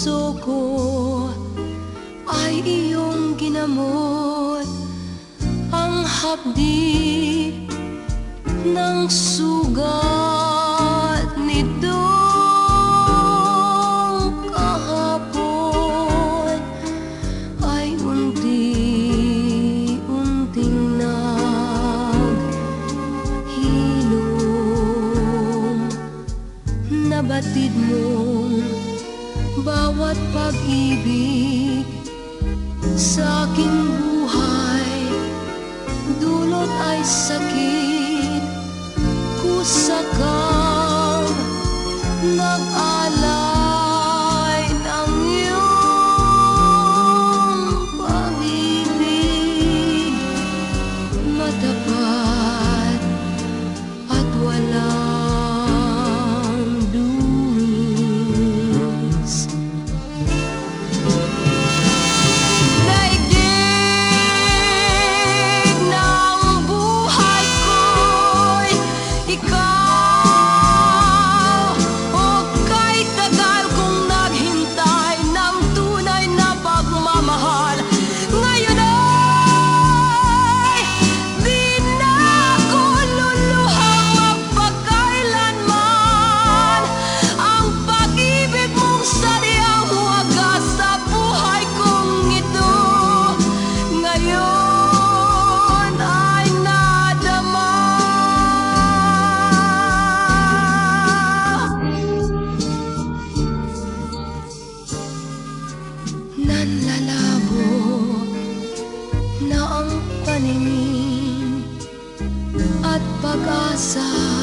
puso ko ay iyong ginamot, ang hapdi ng sugat nitong kahapon ay unti-unting naghilom. Nabatid mong bawat pag-ibig sa aking buhay, dulot ay sakit, kusa kang nag-alay ng iyong pag-ibig, matapat at walang duwis. Nanlalabo na ang paningin at pag-asa